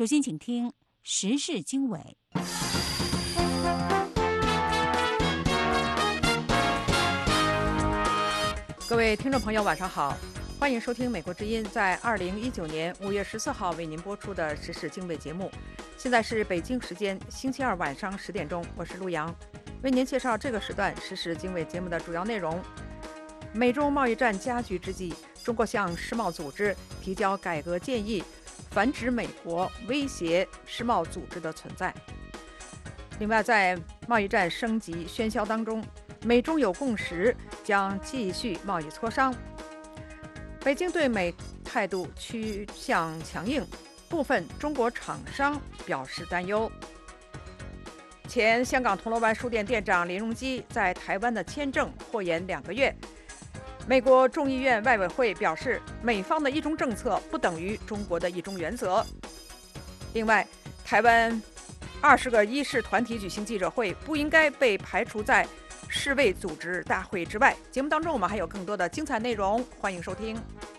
首先，请听时事经纬。 各位听众朋友，晚上好，欢迎收听美国之音在2019年5月14号为您播出的时事经纬节目。现在是北京时间星期二晚上10点钟，我是陆阳，为您介绍这个时段时事经纬节目的主要内容。美中贸易战加剧之际，中国向世贸组织提交改革建议，反指美国威胁世贸组织的存在。另外，在贸易战升级喧嚣当中，美中有共识将继续贸易磋商。北京对美态度趋向强硬，部分中国厂商表示担忧。前香港铜锣湾书店店长林荣基在台湾的签证拖延2个月。美国众议院外委会表示，美方的一中政策不等于中国的一中原则。另外，台湾20个医事团体举行记者会，不应该被排除在世卫组织大会之外。节目当中我们还有更多的精彩内容，欢迎收听。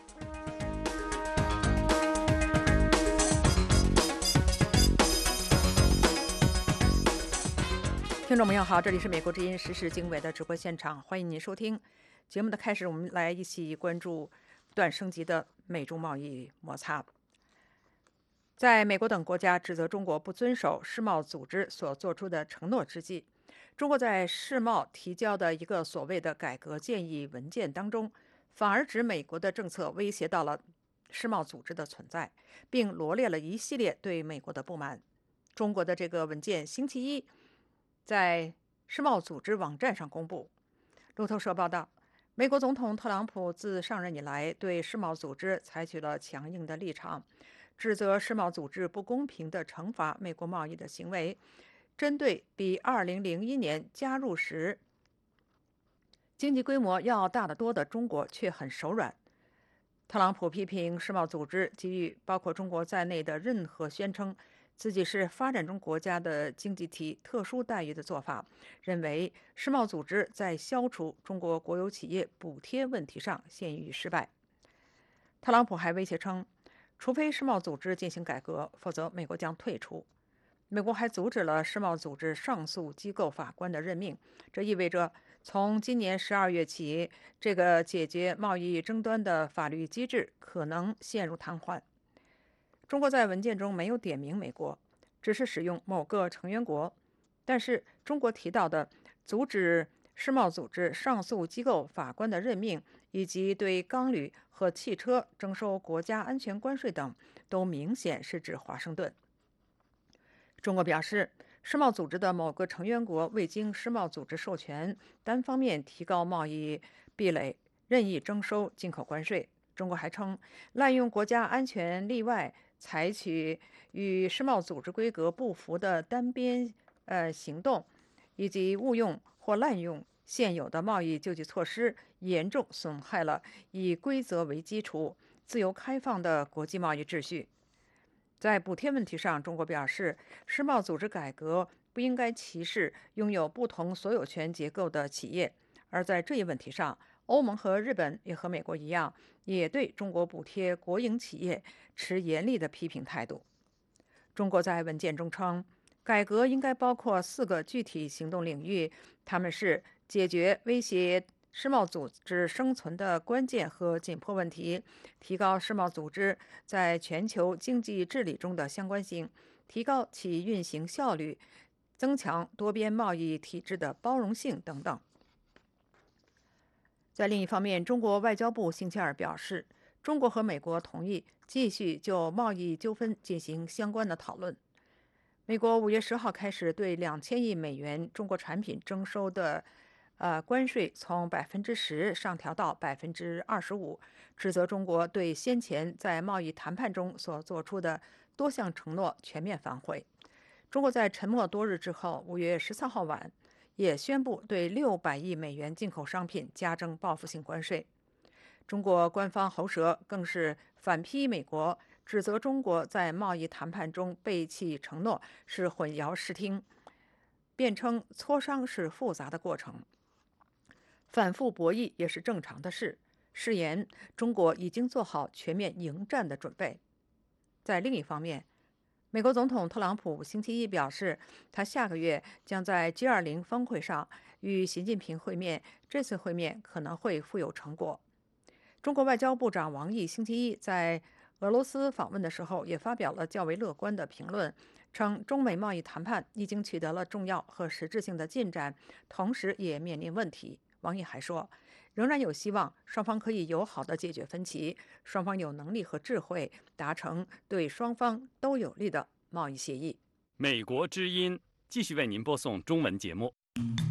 听众朋友好，这里是美国之音时事经纬的直播现场，欢迎您收听。节目的开始，我们来一起关注不断升级的美中贸易摩擦。在美国等国家指责中国不遵守世贸组织所做出的承诺之际，中国在世贸提交的一个所谓的改革建议文件当中，反而指美国的政策威胁到了世贸组织的存在，并罗列了一系列对美国的不满。中国的这个文件星期一在世贸组织网站上公布。路透社报道，美国总统特朗普自上任以来对世贸组织采取了强硬的立场，指责世贸组织不公平地惩罚美国贸易的行为，针对比2001年加入时经济规模要大得多的中国却很手软。特朗普批评世贸组织给予包括中国在内的任何宣称自己是发展中国家的经济体特殊待遇的做法，认为世贸组织在消除中国国有企业补贴问题上陷于失败。特朗普还威胁称，除非世贸组织进行改革，否则美国将退出。美国还阻止了世贸组织上诉机构法官的任命，这意味着从今年12月起，这个解决贸易争端的法律机制可能陷入瘫痪。中国在文件中没有点名美国，只是使用某个成员国，但是中国提到的阻止世贸组织上诉机构法官的任命，以及对钢铝和汽车征收国家安全关税等，都明显是指华盛顿。中国表示，世贸组织的某个成员国未经世贸组织授权，单方面提高贸易壁垒，任意征收进口关税。中国还称，滥用国家安全例外，采取与世贸组织规格不符的单边行动，以及误用或滥用现有的贸易救济措施，严重损害了以规则为基础、自由开放的国际贸易秩序。在补贴问题上，中国表示，世贸组织改革不应该歧视拥有不同所有权结构的企业，而在这一问题上，欧盟和日本也和美国一样，也对中国补贴国营企业持严厉的批评态度。中国在文件中称，改革应该包括4个具体行动领域，它们是解决威胁世贸组织生存的关键和紧迫问题，提高世贸组织在全球经济治理中的相关性，提高其运行效率，增强多边贸易体制的包容性等等。在另一方面，中国外交部星期二表示，中国和美国同意继续就贸易纠纷进行相关的讨论。美国5月10号开始对2000亿美元中国产品征收的关税从10%上调到25%，指责中国对先前在贸易谈判中所做出的多项承诺全面反悔。中国在沉默多日之后，5月13号晚也宣布对600亿美元进口商品加征报复性关税。中国官方喉舌更是反批美国，指责中国在贸易谈判中背弃承诺是混淆视听，辩称磋商是复杂的过程，反复博弈也是正常的事，誓言中国已经做好全面迎战的准备。在另一方面， 美国总统特朗普星期一表示，他下个月将在 G20 峰会上与习近平会面，这次会面可能会富有成果。中国外交部长王毅星期一在俄罗斯访问的时候，也发表了较为乐观的评论，称中美贸易谈判已经取得了重要和实质性的进展，同时也面临问题。王毅还说，仍然有希望双方可以友好地解决分歧，双方有能力和智慧达成对双方都有利的贸易协议。 美国之音继续为您播送中文节目。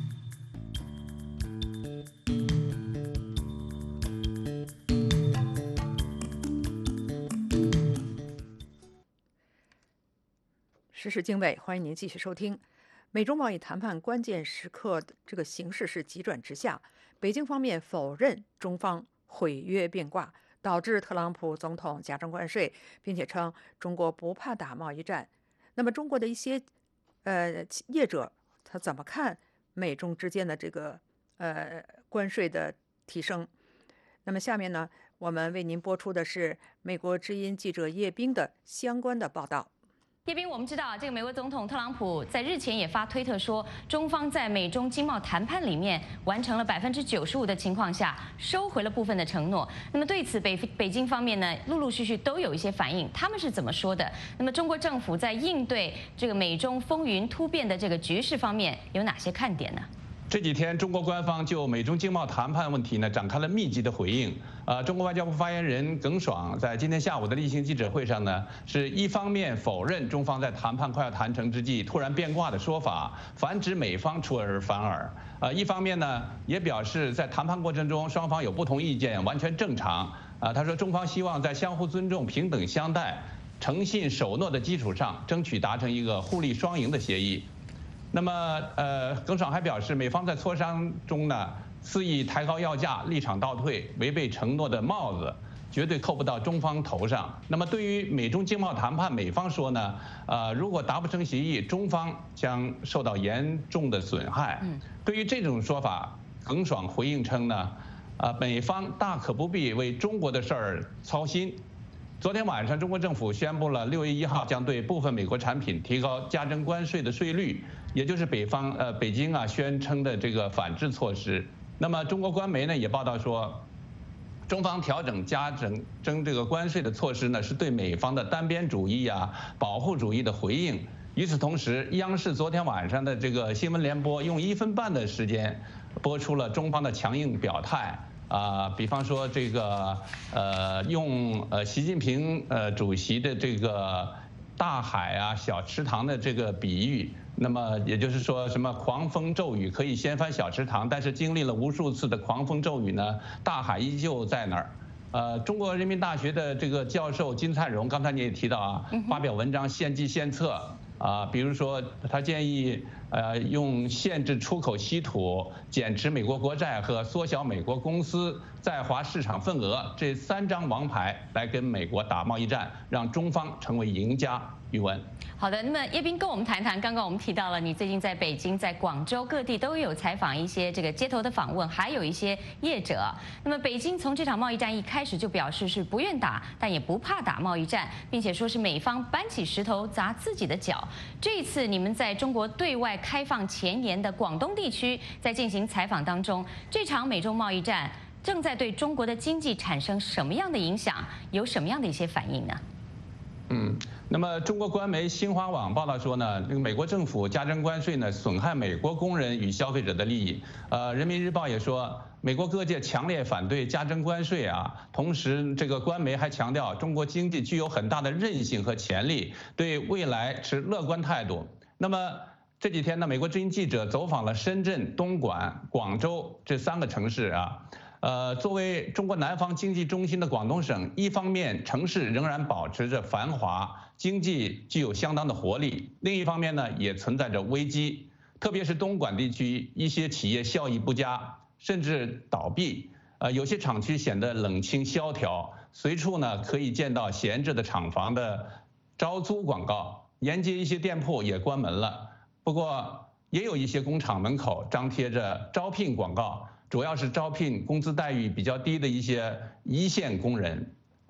时事经纬，欢迎您继续收听。美中贸易谈判关键时刻，这个形势是急转直下。北京方面否认中方毁约变卦，导致特朗普总统加征关税，并且称中国不怕打贸易战。那么中国的一些业者他怎么看美中之间的这个关税的提升？那么下面呢，我们为您播出的是美国之音记者叶冰的相关的报道。 叶斌，我们知道，这个美国总统特朗普在日前也发推特说，中方在美中经贸谈判里面完成了95%的情况下，收回了部分的承诺。那么对此，北京方面呢，陆陆续续都有一些反应，他们是怎么说的？那么中国政府在应对这个美中风云突变的这个局势方面有哪些看点呢？ 这几天，中国官方就美中经贸谈判问题呢展开了密集的回应。中国外交部发言人耿爽在今天下午的例行记者会上呢，是一方面否认中方在谈判快要谈成之际突然变卦的说法，反指美方出尔反尔。一方面呢，也表示在谈判过程中双方有不同意见，完全正常。他说中方希望在相互尊重、平等相待、诚信守诺的基础上，争取达成一个互利双赢的协议。那么，耿爽还表示，美方在磋商中呢，肆意抬高要价、立场倒退、违背承诺的帽子，绝对扣不到中方头上。那么，对于美中经贸谈判，美方说呢，如果达不成协议，中方将受到严重的损害。对于这种说法，耿爽回应称呢，美方大可不必为中国的事儿操心。昨天晚上，中国政府宣布了6月1号将对部分美国产品提高加征关税的税率，也就是北京宣称的这个反制措施。那么中国官媒呢也报道说，中方调整加征这个关税的措施呢，是对美方的单边主义保护主义的回应。与此同时，央视昨天晚上的这个新闻联播用1分半的时间播出了中方的强硬表态。比方说这个用习近平主席的这个大海小池塘的这个比喻，那么也就是说什么狂风骤雨可以掀翻小池塘，但是经历了无数次的狂风骤雨呢，大海依旧在那儿。中国人民大学的这个教授金灿荣，刚才你也提到发表文章献计献策。比如说，他建议用限制出口稀土、减持美国国债和缩小美国公司在华市场份额这3张王牌来跟美国打贸易战，让中方成为赢家。宇文。 好的，那么叶斌跟我们谈谈，刚刚我们提到了你最近在北京、在广州各地都有采访一些这个街头的访问，还有一些业者。那么北京从这场贸易战一开始就表示是不愿打，但也不怕打贸易战，并且说是美方搬起石头砸自己的脚。这一次你们在中国对外开放前沿的广东地区在进行采访当中，这场美中贸易战正在对中国的经济产生什么样的影响？有什么样的一些反应呢？ 那么中国官媒新华网报道说呢，这个美国政府加征关税呢，损害美国工人与消费者的利益。人民日报也说，美国各界强烈反对加征关税同时这个官媒还强调，中国经济具有很大的韧性和潜力，对未来持乐观态度。那么这几天呢，美国之音记者走访了深圳、东莞、广州这3个城市作为中国南方经济中心的广东省，一方面城市仍然保持着繁华，经济具有相当的活力；另一方面呢，也存在着危机，特别是东莞地区一些企业效益不佳，甚至倒闭。有些厂区显得冷清萧条，随处呢可以见到闲置的厂房的招租广告，沿街一些店铺也关门了。不过也有一些工厂门口张贴着招聘广告，主要是招聘工资待遇比较低的一些一线工人。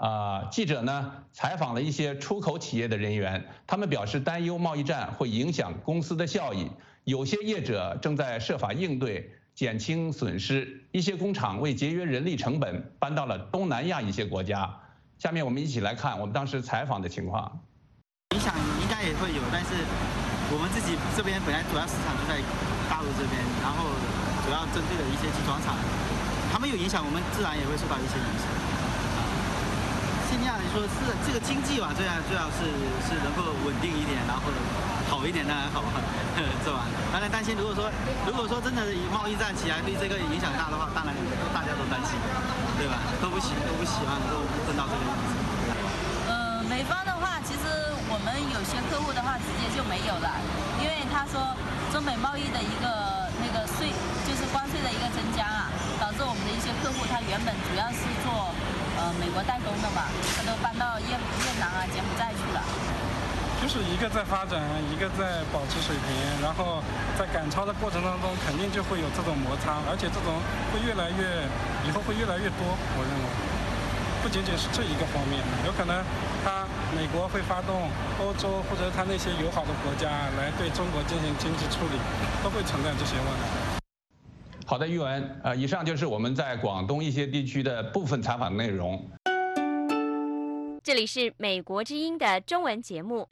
记者呢采访了一些出口企业的人员，他们表示担忧贸易战会影响公司的效益，有些业者正在设法应对，减轻损失。一些工厂为节约人力成本，搬到了东南亚一些国家。下面我们一起来看我们当时采访的情况。 影响应该也会有，但是我们自己这边本来主要市场就在大陆这边，然后主要针对的一些集装厂，他们有影响，我们自然也会受到一些影响。尽量来说是这个经济吧，最要是能够稳定一点，然后好一点当然好，是吧？当然担心，如果说真的贸易战起来对这个影响大的话，当然大家都担心，对吧？都不希望能够挣到这个样子。 美方的话，其实我们有些客户的话直接就没有了，因为他说中美贸易的一个那个税，就是关税的一个增加啊，导致我们的一些客户他原本主要是做美国代工的嘛，他都搬到越南啊、柬埔寨去了。 就是一个在发展，一个在保持水平，然后在赶超的过程当中，肯定就会有这种摩擦，而且这种会以后会越来越多，我认为。不仅仅是这一个方面，有可能美国会发动欧洲或者他那些友好的国家来对中国进行经济处理，都会存在这些问题。 好的，玉文，以上就是我们在广东一些地区的部分采访内容。 这里是美国之音的中文节目。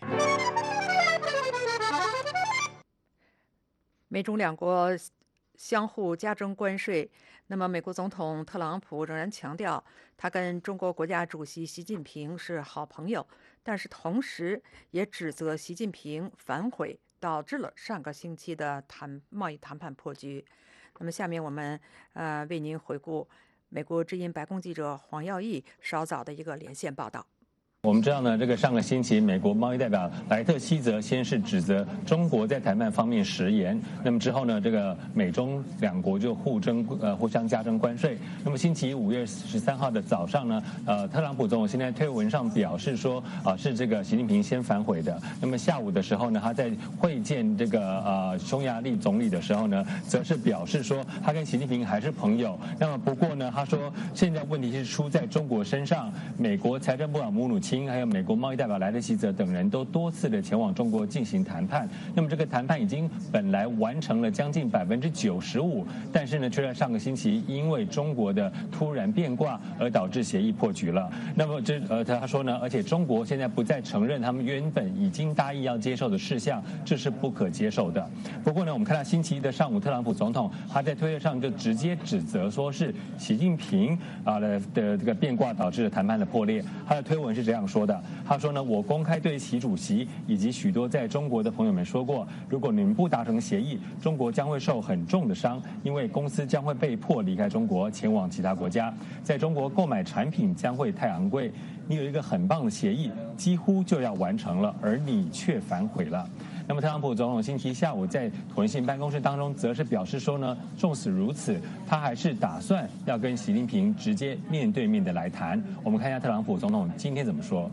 美中两国相互加征关税，那么美国总统特朗普仍然强调，他跟中国国家主席习近平是好朋友，但是同时也指责习近平反悔，导致了上个星期的贸易谈判破局。那么下面我们为您回顾美国之音白宫记者黄耀义稍早的一个连线报道。 我们知道呢，这个上个星期，美国贸易代表莱特希泽先是指责中国在谈判方面食言，那么之后呢，这个美中两国就互相加征关税。那么星期5月13号的早上呢，特朗普总统现在推文上表示说，是这个习近平先反悔的。那么下午的时候呢，他在会见这个匈牙利总理的时候呢，则是表示说他跟习近平还是朋友。那么不过呢，他说现在问题是出在中国身上，美国财政部长姆努钦还有美国贸易代表莱特希泽等人都多次的前往中国进行谈判。那么这个谈判已经本来完成了将近95%，但是呢，却在上个星期因为中国的突然变卦而导致协议破局了。那么他说呢，而且中国现在不再承认他们原本已经答应要接受的事项，这是不可接受的。不过呢，我们看到星期一的上午，特朗普总统他在推特上就直接指责说是习近平的这个变卦导致了谈判的破裂。他的推文是这样说的，他说呢，我公开对习主席以及许多在中国的朋友们说过，如果你们不达成协议，中国将会受很重的伤，因为公司将会被迫离开中国，前往其他国家，在中国购买产品将会太昂贵。你有一个很棒的协议，几乎就要完成了，而你却反悔了。那么特朗普总统星期下午在椭圆形办公室当中，则是表示说呢，纵使如此，他还是打算要跟习近平直接面对面的来谈。我们看一下特朗普总统今天怎么说。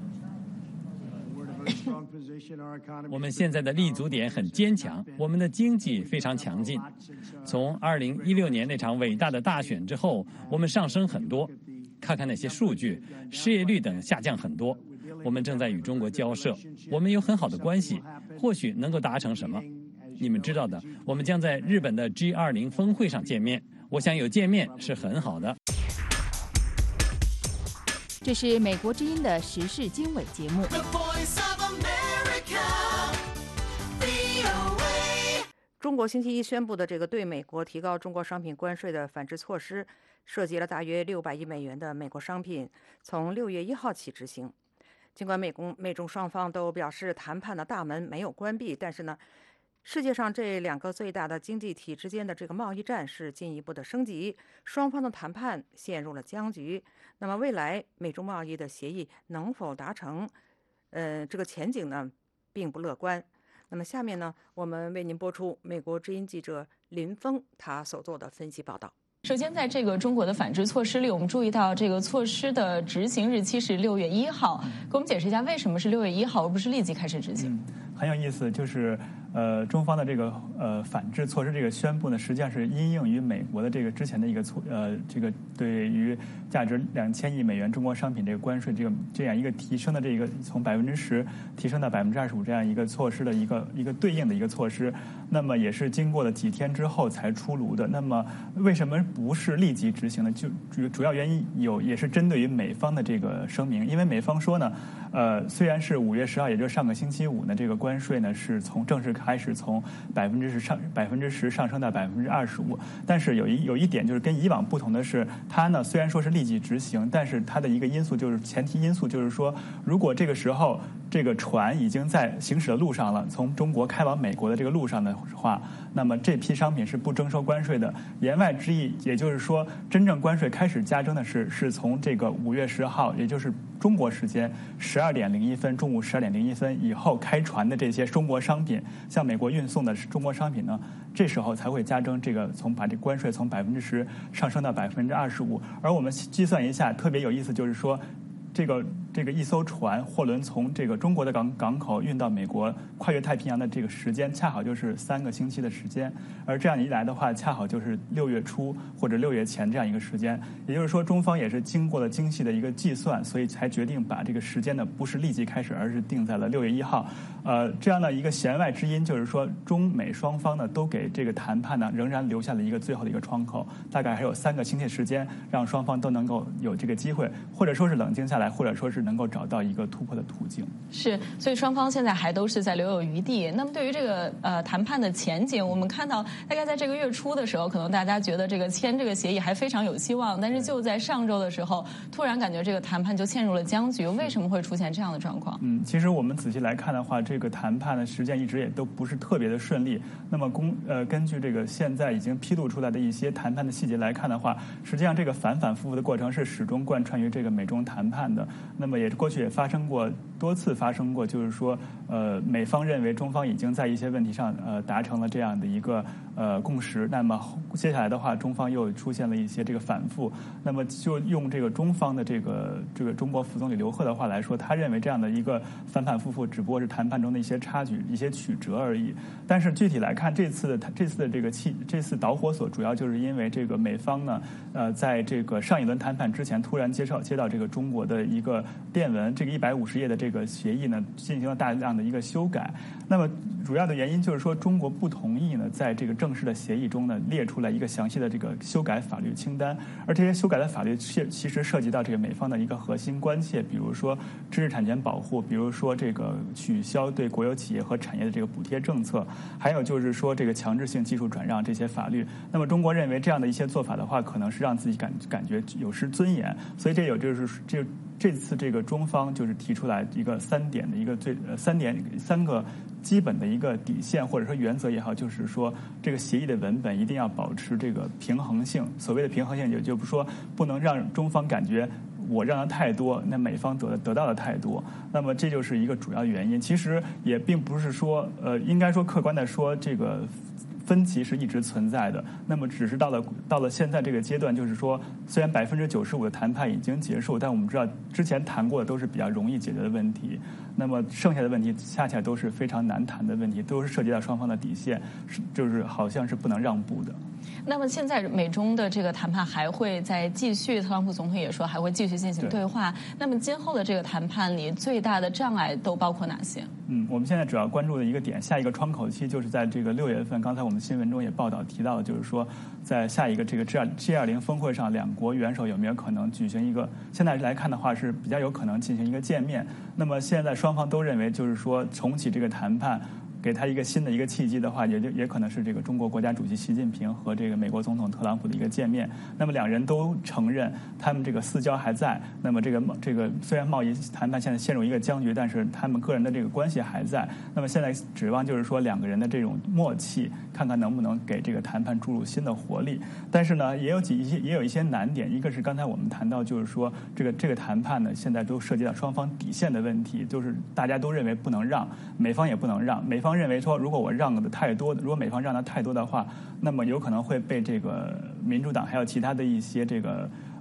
我们现在的立足点很坚强，我们的经济非常强劲。从2016年那场伟大的大选之后，我们上升很多。看看那些数据，失业率等下降很多。我们正在与中国交涉，我们有很好的关系，或许能够达成什么。你们知道的，我们将在日本的 G20 峰会上见面。我想有见面是很好的。 这是美国之音的时事经纬节目。 中国星期一宣布的这个对美国提高中国商品关税的反制措施，涉及了大约600亿美元的美国商品，从6月1号起执行。尽管美中双方都表示谈判的大门没有关闭，但是呢，世界上这两个最大的经济体之间的这个贸易战是进一步的升级，双方的谈判陷入了僵局。那么未来美中贸易的协议能否达成？这个前景呢，并不乐观。那么下面呢，我们为您播出美国之音记者林峰他所做的分析报道。 首先，在这个中国的反制措施里，我们注意到这个措施的执行日期是6月1号。给我们解释一下，为什么是6月1号而不是立即开始执行？ 很有意思，就是中方的这个反制措施这个宣布呢，实际上是因应于美国的这个之前的一个这个对于价值2000亿美元中国商品这个关税这样一个提升的这个从10%提升到25%这样一个措施的一个对应的一个措施，那么也是经过了几天之后才出炉的。那么为什么不是立即执行呢？就主要原因也是针对于美方的这个声明，因为美方说呢，虽然是5月10号，也就是上个星期五呢，这个关税呢是正式开始从10%上升到25%，但是有一点就是跟以往不同的是，它呢虽然说是立即执行，但是它的一个因素就是前提因素就是说，如果这个时候这个船已经在行驶的路上了，从中国开往美国的这个路上的话，那么这批商品是不征收关税的。言外之意，也就是说，真正关税开始加征的是从这个5月10号，也就是中国时间中午12点01分以后开船的这些中国商品，向美国运送的中国商品呢，这时候才会加征把这关税从10%上升到25%。而我们计算一下，特别有意思，就是说，这个一艘货轮从这个中国的港口运到美国，跨越太平洋的这个时间，恰好就是3个星期的时间。而这样一来的话，恰好就是6月初或者6月前这样一个时间。也就是说，中方也是经过了精细的一个计算，所以才决定把这个时间呢不是立即开始，而是定在了6月1号。这样的一个弦外之音，就是说中美双方呢都给这个谈判呢仍然留下了一个最后的一个窗口，大概还有3个星期时间，让双方都能够有这个机会，或者说是冷静下来，或者说是能够找到一个突破的途径。 是，所以双方现在还都是在留有余地。那么对于这个谈判的前景，我们看到大概在这个月初的时候，可能大家觉得签这个协议还非常有希望，但是就在上周的时候，突然感觉这个谈判就陷入了僵局。为什么会出现这样的状况？ 其实我们仔细来看的话，这个谈判呢，实际上一直也都不是特别的顺利。那么根据这个现在已经披露出来的一些谈判的细节来看的话，实际上这个反复复的过程是始终贯穿于这个美中谈判的。那么过去也多次发生过，就是说，美方认为中方已经在一些问题上达成了这样的一个共识，那么接下来的话，中方又出现了一些这个反复。那么就用这个中方的这个中国副总理刘鹤的话来说，他认为这样的一个反复只不过是谈判中的一些插曲、一些曲折而已。但是具体来看，这次导火索主要就是因为这个美方呢，在这个上一轮谈判之前，突然接到这个中国的一个电文，这个150页的这个协议呢，进行了大量的一个修改。那么主要的原因就是说，中国不同意呢，在这个正式的协议中呢，列出来一个详细的这个修改法律清单。而这些修改的法律其实涉及到这个美方的一个核心关切，比如说知识产权保护，比如说这个取消对国有企业和产业的这个补贴政策，还有就是说这个强制性技术转让这些法律。那么中国认为这样的一些做法的话，可能是让自己感觉有失尊严，所以这次这个中方就是提出来一个3个基本的一个底线或者说原则也好，就是说这个协议的文本一定要保持这个平衡性。所谓的平衡性，也就是说不能让中方感觉我让的太多，那美方得到的太多。那么这就是一个主要原因。其实也并不是说应该说客观的说这个分歧是一直存在的，那么只是到了现在这个阶段，就是说，虽然95%的谈判已经结束，但我们知道之前谈过的都是比较容易解决的问题，那么剩下的问题恰恰都是非常难谈的问题，都是涉及到双方的底线，就是好像是不能让步的。 那么现在美中的这个谈判还会再继续，特朗普总统也说还会继续进行对话。那么今后的这个谈判里，最大的障碍都包括哪些？ 我们现在主要关注的一个点，下一个窗口期就是在这个6月份。刚才我们新闻中也提到了，就是说在下一个这个 G20 峰会上，两国元首有没有可能举行一个？现在来看的话是比较有可能进行一个见面。那么现在双方都认为，就是说重启这个谈判，给他一个新的一个契机的话，也可能是这个中国国家主席习近平和这个美国总统特朗普的一个见面。那么两人都承认他们这个私交还在。那么这个虽然贸易谈判现在陷入一个僵局，但是他们个人的这个关系还在。那么现在指望就是说两个人的这种默契，看看能不能给这个谈判注入新的活力。但是呢，也有一些难点。一个是刚才我们谈到，就是说这个谈判呢，现在都涉及到双方底线的问题，就是大家都认为不能让，美方也不能让。美方认为说，如果我让的太多，如果美方让的太多的话，那么有可能会被这个民主党还有其他的一些这个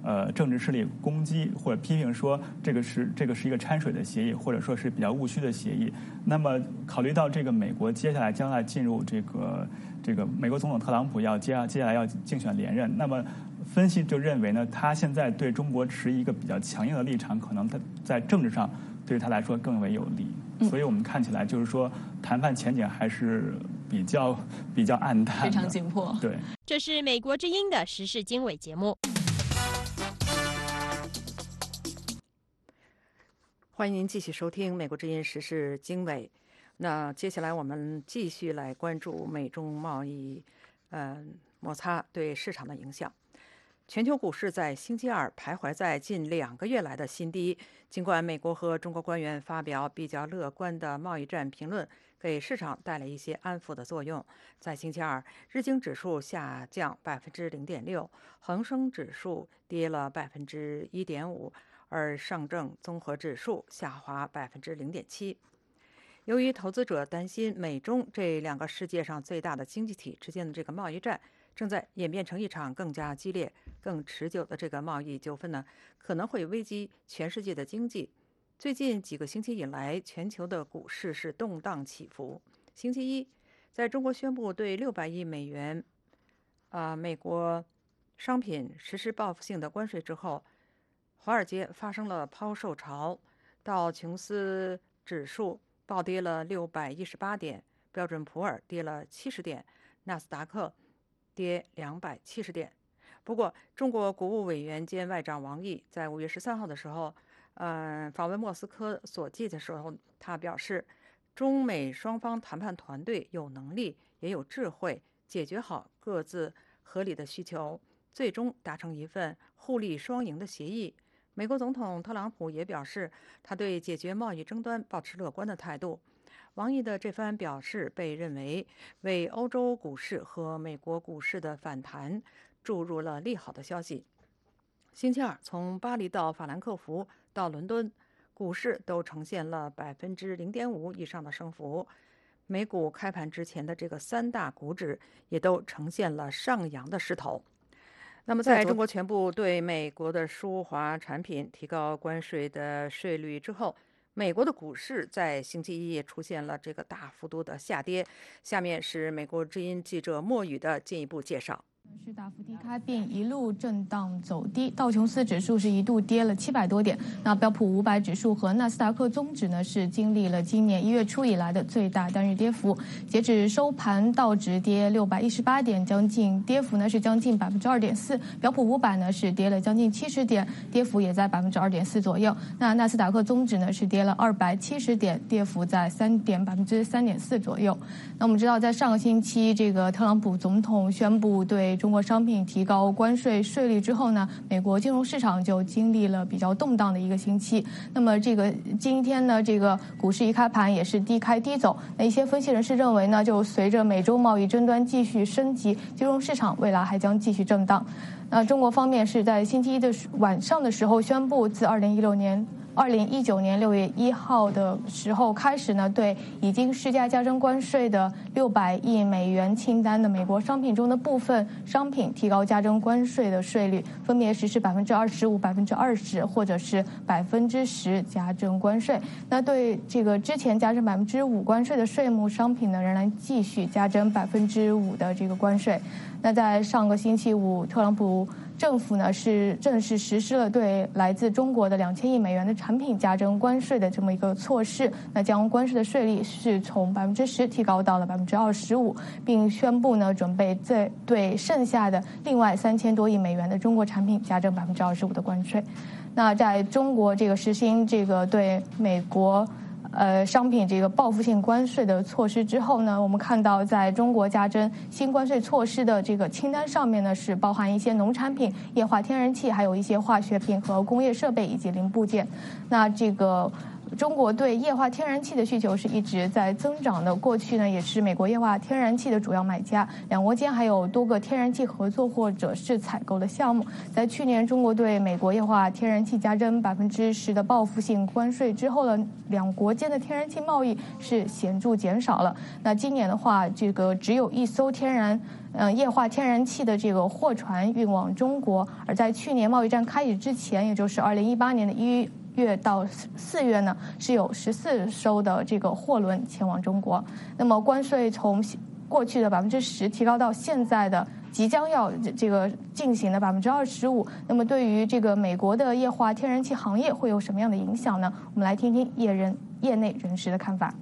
政治势力攻击或者批评说这个是一个掺水的协议，或者说是比较务虚的协议。那么考虑到这个美国接下来将来进入这个美国总统特朗普接下来要竞选连任，那么分析就认为呢，他现在对中国持一个比较强硬的立场，可能他在政治上对他来说更为有利。所以我们看起来就是说谈判前景还是比较暗淡， 非常紧迫。 对， 这是美国之音的时事经纬节目。 欢迎您继续收听美国之音时事经纬。那接下来我们继续来关注美中贸易摩擦对市场的影响。全球股市在星期二徘徊在近2个月来的新低。尽管美国和中国官员发表比较乐观的贸易战评论，给市场带来一些安抚的作用，在星期二，日经指数下降0.6%，恒生指数跌了1.5%，而上证综合指数下滑0.7%。由于投资者担心美中这2个世界上最大的经济体之间的这个贸易战正在演变成一场更加激烈、更持久的这个贸易纠纷呢，可能会危及全世界的经济。最近几个星期以来，全球的股市是动荡起伏。星期一，在中国宣布对600亿美元美国商品实施报复性的关税之后，华尔街发生了抛售潮，道琼斯指数暴跌了618点，标准普尔跌了70点，纳斯达克跌270点。不过，中国国务委员兼外长王毅在5月13号的时候，访问莫斯科所记的时候，他表示，中美双方谈判团队有能力也有智慧解决好各自合理的需求，最终达成一份互利双赢的协议。美国总统特朗普也表示，他对解决贸易争端保持乐观的态度。王毅的这番表示被认为欧洲股市和美国股市的反弹注入了利好的消息。星期二，从巴黎到法兰克福到伦敦，股市都呈现了0.5%以上的升幅。美股开盘之前的这个3大股指也都呈现了上扬的势头。那么，在中国全部对美国的输华产品提高关税的税率之后，美国的股市在星期一也出现了这个大幅度的下跌。下面是美国之音记者莫宇的进一步介绍。 是大幅低开并一路震荡走低，道琼斯指数是一度跌了700多点，那标普500指数和纳斯达克综指呢是经历了今年1月初以来的最大单日跌幅。截止收盘，道指跌618点，跌幅呢是将近2.4%，标普500呢是跌了将近70点，跌幅也在2.4%左右。那纳斯达克综指呢是跌了270点，跌幅在3.4%左右。那我们知道，在上个星期，这个特朗普总统宣布对中国商品提高关税税率之后呢，美国金融市场就经历了比较动荡的一个星期。那么这个今天呢，这个股市一开盘也是低开低走。那一些分析人士认为呢，就随着美洲贸易争端继续升级，金融市场未来还将继续震荡。那中国方面是在星期一的晚上的时候宣布，自2019年6月1号的时候开始呢，对已经施加加征关税的600亿美元清单的美国商品中的部分商品提高加征关税的税率，分别实施25%、20%或者是10%加征关税。那对这个之前加征5%关税的税目商品呢，仍然继续加征5%的这个关税。那在上个星期五，特朗普政府呢是正式实施了对来自中国的2000亿美元的产品加征关税的这么一个措施。那将关税的税率是从10%提高到了25%，并宣布呢准备对剩下的另外3000多亿美元的中国产品加征25%的关税。那在中国这个实行这个对美国商品这个报复性关税的措施之后呢，我们看到在中国加征新关税措施的这个清单上面呢，是包含一些农产品、液化天然气，还有一些化学品和工业设备以及零部件。那这个中国对液化天然气的需求是一直在增长的。过去呢，也是美国液化天然气的主要买家，两国间还有多个天然气合作或者是采购的项目。在去年，中国对美国液化天然气加征10%的报复性关税之后呢，两国间的天然气贸易是显著减少了。那今年的话，这个只有一艘液化天然气的这个货船运往中国，而在去年贸易战开始之前，也就是2018年的1月到4月呢，是有14艘的这个货轮前往中国。那么关税从过去的10%提高到现在的即将要这个进行的25%。那么对于这个美国的液化天然气行业会有什么样的影响呢？我们来听听业内人士的看法。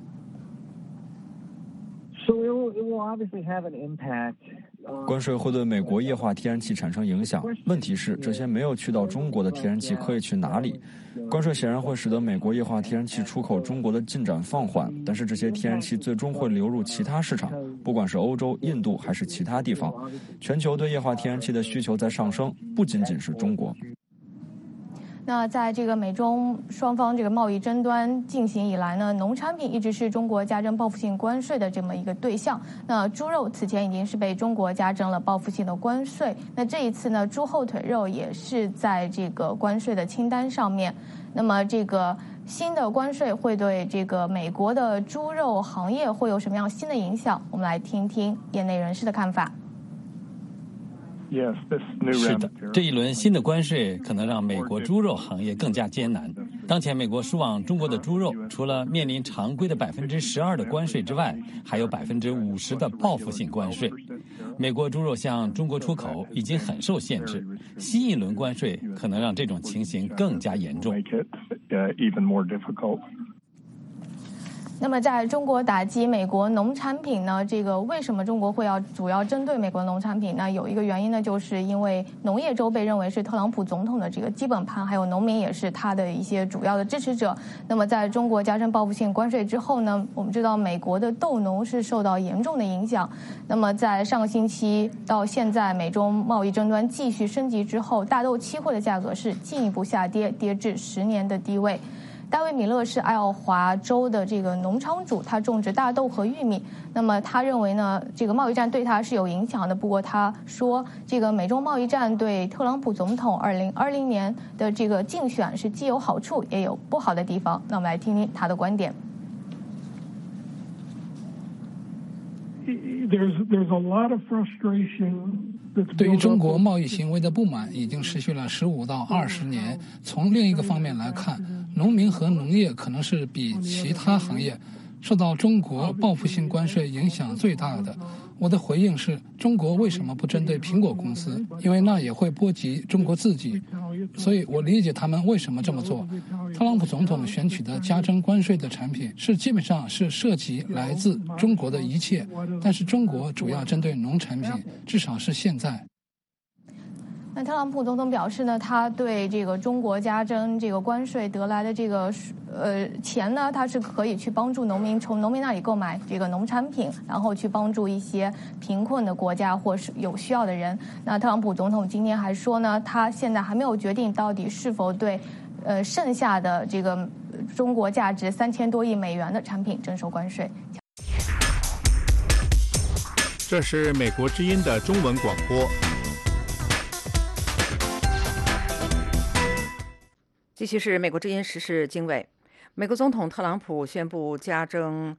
关税会对美国液化天然气产生影响，问题是这些没有去到中国的天然气可以去哪里？关税显然会使得美国液化天然气出口中国的进展放缓，但是这些天然气最终会流入其他市场，不管是欧洲、印度还是其他地方。全球对液化天然气的需求在上升，不仅仅是中国。 那在这个美中双方这个贸易争端进行以来呢，农产品一直是中国加征报复性关税的这么一个对象。那猪肉此前已经是被中国加征了报复性的关税，那这一次呢，猪后腿肉也是在这个关税的清单上面。那么这个新的关税会对这个美国的猪肉行业会有什么样新的影响？我们来听听业内人士的看法。 是的，这一轮新的关税可能让美国猪肉行业更加艰难。当前美国输往中国的猪肉，除了面临常规的12%的关税之外，还有50%的报复性关税。美国猪肉向中国出口已经很受限制，新一轮关税可能让这种情形更加严重。 那么在中国打击美国农产品呢，这个为什么中国会主要针对美国农产品呢？有一个原因呢，就是因为农业州被认为是特朗普总统的这个基本盘，还有农民也是他的一些主要的支持者。那么在中国加征报复性关税之后呢，我们知道美国的豆农是受到严重的影响。那么在上个星期到现在，美中贸易争端继续升级之后，大豆期货的价格是进一步下跌，跌至10年的低位。大卫·米勒是爱奥华州的这个农场主，他种植大豆和玉米。那么他认为呢，这个贸易战对他是有影响的。不过他说，这个美中贸易战对特朗普总统2020年的这个竞选是既有好处也有不好的地方。那我们来听听他的观点。 对于中国贸易行为的不满已经持续了15到20年。从另一个方面来看，农民和农业可能是比其他行业受到中国报复性关税影响最大的。我的回应是，中国为什么不针对苹果公司？因为那也会波及中国自己。所以我理解他们为什么这么做。特朗普总统选取的加征关税的产品基本上是涉及来自中国的一切，但是中国主要针对农产品，至少是现在。 那特朗普总统表示呢，他对这个中国加征这个关税得来的这个钱呢，他是可以去帮助农民，从农民那里购买这个农产品，然后去帮助一些贫困的国家或是有需要的人。那特朗普总统今天还说呢，他现在还没有决定到底是否对剩下的这个中国价值3000多亿美元的产品征收关税。 这是美国之音的中文广播。 继续是美国之音时事经纬。美国总统特朗普宣布加征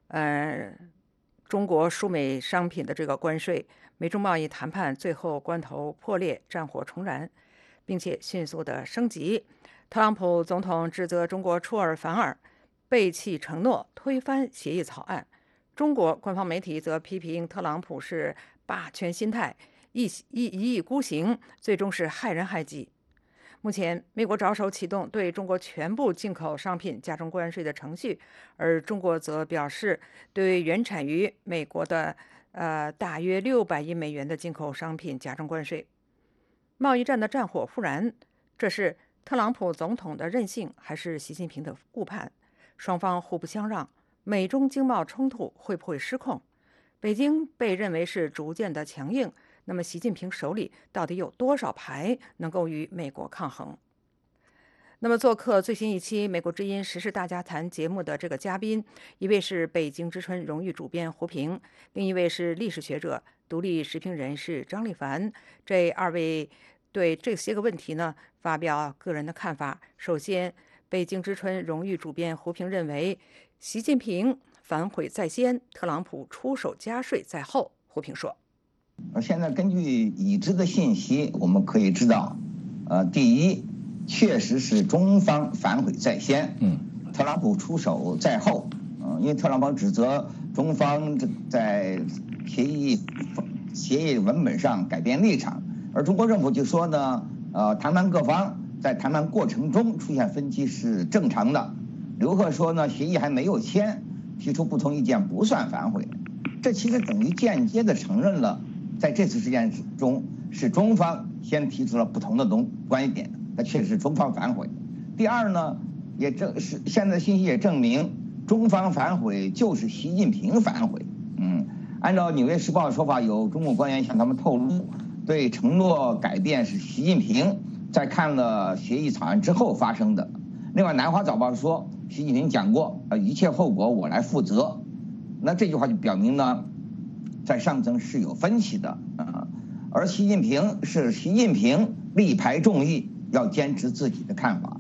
中国输美商品的这个关税，美中贸易谈判最后关头破裂，战火重燃，并且迅速的升级。特朗普总统指责中国出尔反尔，背弃承诺，推翻协议草案。中国官方媒体则批评特朗普是霸权心态，一意孤行，最终是害人害己。目前，美国着手启动对中国全部进口商品加征关税的程序，而中国则表示对原产于美国的大约600亿美元的进口商品加征关税。贸易战的战火复燃，这是特朗普总统的任性，还是习近平的误判？双方互不相让，美中经贸冲突会不会失控？北京被认为是逐渐的强硬。那么习近平手里到底有多少牌能够与美国抗衡？ 那么，做客最新一期《美国之音时事大家谈》节目的这个嘉宾，一位是北京之春荣誉主编胡平，另一位是历史学者、独立时评人士张立凡。这2位对这些个问题呢发表个人的看法。首先，北京之春荣誉主编胡平认为，习近平反悔在先，特朗普出手加税在后。胡平说：“ 现在根据已知的信息，我们可以知道，第一。”确实是中方反悔在先，特朗普出手在后，因为特朗普指责中方在协议文本上改变立场，而中国政府就说呢，谈判各方在谈判过程中出现分歧是正常的。刘鹤说呢，协议还没有签，提出不同意见不算反悔，这其实等于间接的承认了，在这次事件中是中方先提出了不同的观点。那确实是中方反悔。第二呢，现在信息也证明，中方反悔就是习近平反悔。按照《纽约时报》的说法，有中共官员向他们透露，对承诺改变是习近平在看了协议草案之后发生的。另外，《南华早报》说，习近平讲过，一切后果我来负责。那这句话就表明呢，在上层是有分歧的而习近平力排众议。要坚持自己的看法，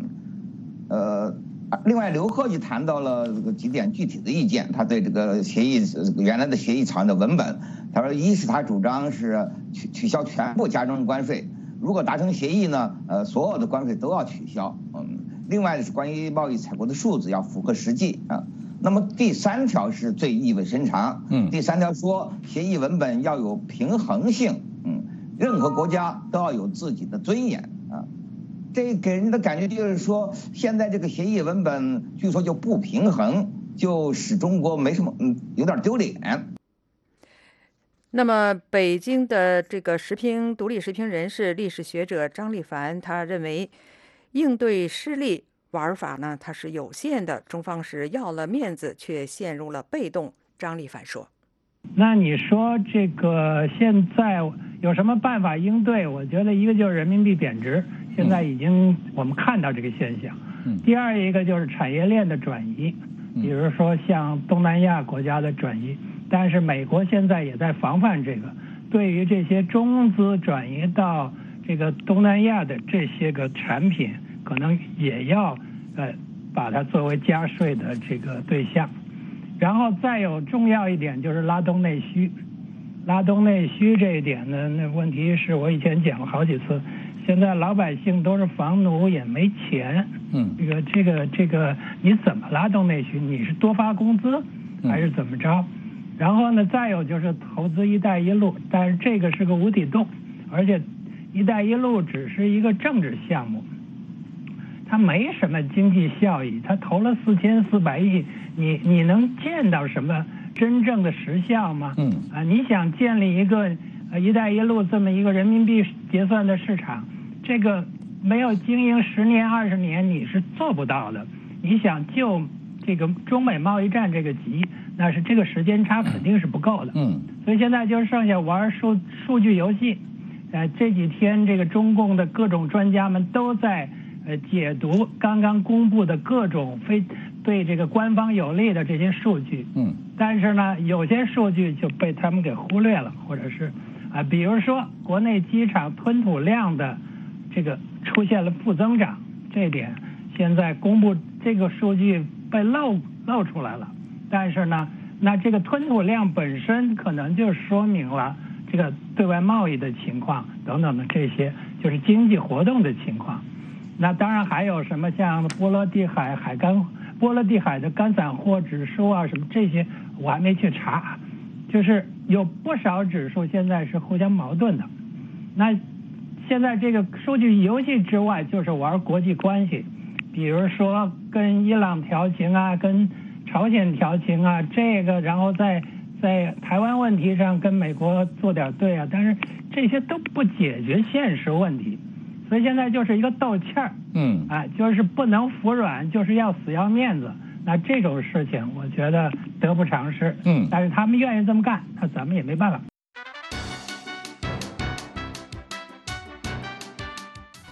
另外刘鹤就谈到了这个几点具体的意见，他对这个原来的协议草案的文本，他说，一是他主张是取消全部加征关税，如果达成协议呢，所有的关税都要取消，另外是关于贸易采购的数字要符合实际那么第3条是最意味深长，第3条说协议文本要有平衡性，任何国家都要有自己的尊严。这给人的感觉就是说，现在这个协议文本据说就不平衡，就使中国没什么，有点丢脸。 那么，北京的这个独立时评人士、历史学者张立凡，他认为，应对失利玩法呢，它是有限的，中方是要了面子，却陷入了被动。张立凡说：“ 那你说这个现在有什么办法应对？我觉得一个就是人民币贬值。”现在已经我们看到这个现象。第二一个就是产业链的转移，比如说像东南亚国家的转移，但是美国现在也在防范这个，对于这些中资转移到这个东南亚的这些个产品，可能也要把它作为加税的这个对象。然后再有重要一点就是拉动内需，拉动内需这一点呢，那问题是我以前讲过好几次。现在老百姓都是房奴，也没钱。这个，你怎么拉动内需？你是多发工资，还是怎么着？然后呢，再有就是投资“一带一路”，但是这个是个无底洞，而且“一带一路”只是一个政治项目，它没什么经济效益。它投了4400亿，你能见到什么真正的实效吗？你想建立一个“一带一路”这么一个人民币结算的市场？这个没有经营10年20年你是做不到的。你想就这个中美贸易战这个急，那是这个时间差肯定是不够的。所以现在就剩下玩数据游戏。这几天这个中共的各种专家们都在解读刚刚公布的各种对这个官方有利的这些数据。但是呢，有些数据就被他们给忽略了，或者是比如说国内机场吞吐量的这个出现了负增长，这一点现在公布这个数据被露出来了。但是呢，那这个吞吐量本身可能就说明了这个对外贸易的情况等等的，这些就是经济活动的情况。那当然还有什么像波罗的海的干散货指数啊，什么这些我还没去查，就是有不少指数现在是互相矛盾的。那现在这个数据游戏之外，就是玩国际关系，比如说跟伊朗调情啊，跟朝鲜调情啊，这个然后在台湾问题上跟美国做点对啊，但是这些都不解决现实问题，所以现在就是一个斗气儿，就是不能服软，就是要死要面子。那这种事情我觉得得不偿失，但是他们愿意这么干，那咱们也没办法。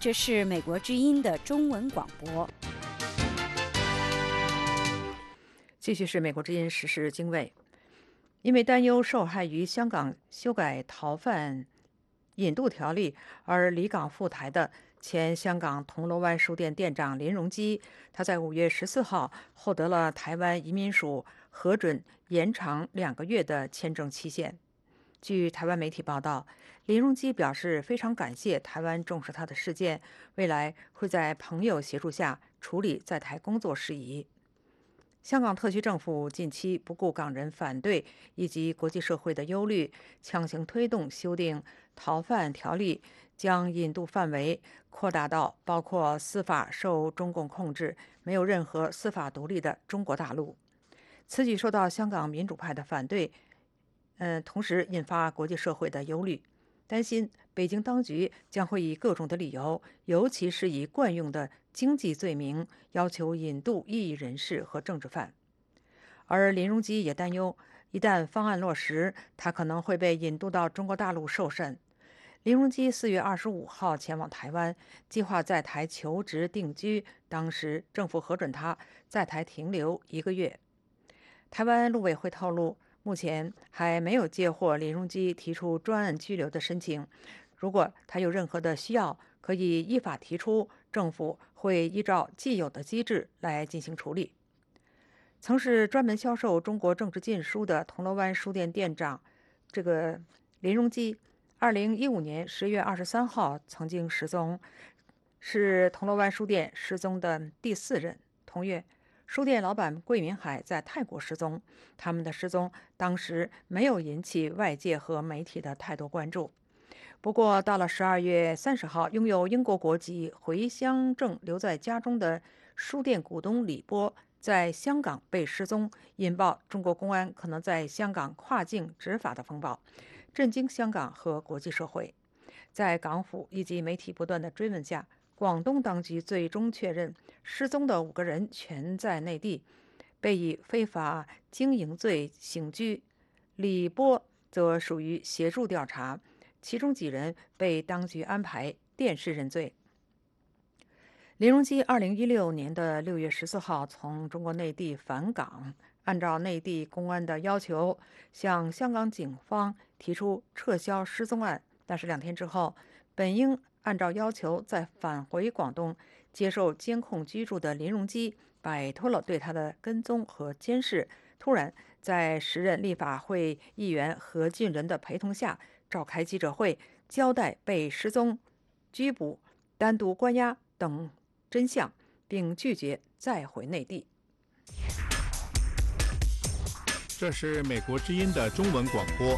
这是美国之音的中文广播。 继续是美国之音时事经纬。因为担忧受害于香港修改逃犯引渡条例而离港赴台的前香港铜锣湾书店店长林荣基，他在5月14号获得了台湾移民署核准延长2个月的签证期限。据台湾媒体报道，林荣基表示非常感谢台湾重视他的事件，未来会在朋友协助下处理在台工作事宜。香港特区政府近期不顾港人反对以及国际社会的忧虑，强行推动修订逃犯条例，将引渡范围扩大到包括司法受中共控制、没有任何司法独立的中国大陆。此举受到香港民主派的反对，同时引发国际社会的忧虑，担心北京当局将会以各种的理由，尤其是以惯用的经济罪名要求引渡异议人士和政治犯。而林荣基也担忧，一旦方案落实，他可能会被引渡到中国大陆受审。林荣基4月25号前往台湾，计划在台求职定居，当时政府核准他在台停留1个月。台湾陆委会透露，目前还没有接获林荣基提出专案居留的申请，如果他有任何的需要，可以依法提出，政府会依照既有的机制来进行处理。曾是专门销售中国政治禁书的铜锣湾书店店长林荣基，2015年10月23号曾经失踪，是铜锣湾书店失踪的第4人。同月，书店老板桂明海在泰国失踪，他们的失踪当时没有引起外界和媒体的太多关注。不过，到了12月30号，拥有英国国籍、回乡证留在家中的书店股东李波在香港被失踪，引爆中国公安可能在香港跨境执法的风暴，震惊香港和国际社会。在港府以及媒体不断的追问下，广东当局最终确认失踪的5个人全在内地，被以非法经营罪刑拘。李波则属于协助调查，其中几人被当局安排电视认罪。林荣基2016年的6月14号从中国内地返港，按照内地公安的要求，向香港警方提出撤销失踪案，但是2天之后，本应按照要求再返回广东接受监控居住的林荣基，摆脱了对他的跟踪和监视，突然在时任立法会议员何俊仁的陪同下召开记者会，交代被失踪、拘捕、单独关押等真相，并拒绝再回内地。 这是美国之音的中文广播。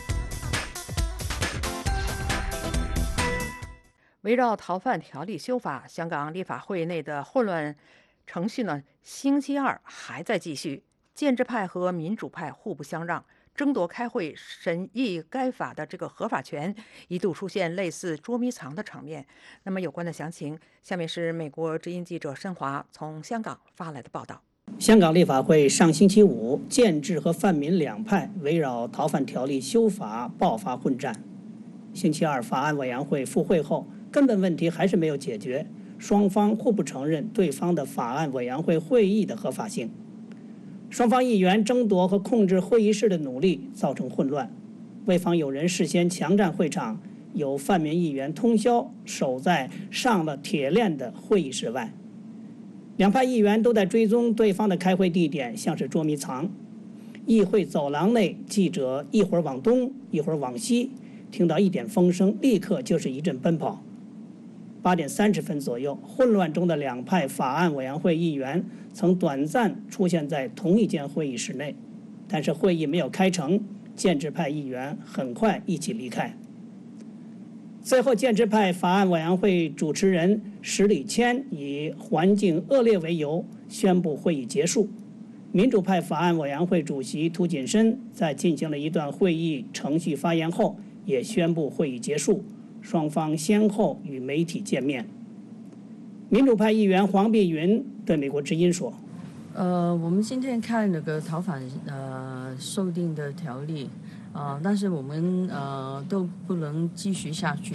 围绕逃犯条例修法，香港立法会内的混乱程序呢，星期二还在继续。建制派和民主派互不相让，争夺开会审议该法的这个合法权，一度出现类似捉迷藏的场面。那么有关的详情，下面是美国之音记者申华从香港发来的报道。 香港立法会上星期五，建制和泛民两派围绕逃犯条例修法爆发混战。星期二法案委员会复会后，根本问题还是没有解决，双方互不承认对方的法案委员会会议的合法性。双方议员争夺和控制会议室的努力造成混乱，为防有人事先强占会场，有泛民议员通宵守在上了铁链的会议室外。两派议员都在追踪对方的开会地点，像是捉迷藏。议会走廊内，记者一会儿往东，一会儿往西，听到一点风声，立刻就是一阵奔跑。8点30分左右，混乱中的两派法案委员会议员曾短暂出现在同一间会议室内，但是会议没有开成，建制派议员很快一起离开。最后，建制派法案委员会主持人石礼谦以环境恶劣为由宣布会议结束。民主派法案委员会主席涂谨申在进行了一段会议程序发言后，也宣布会议结束。双方先后与媒体见面。民主派议员黄碧云对美国之音说：“ 我们今天看那个逃犯修订的条例，但是我们都不能继续下去，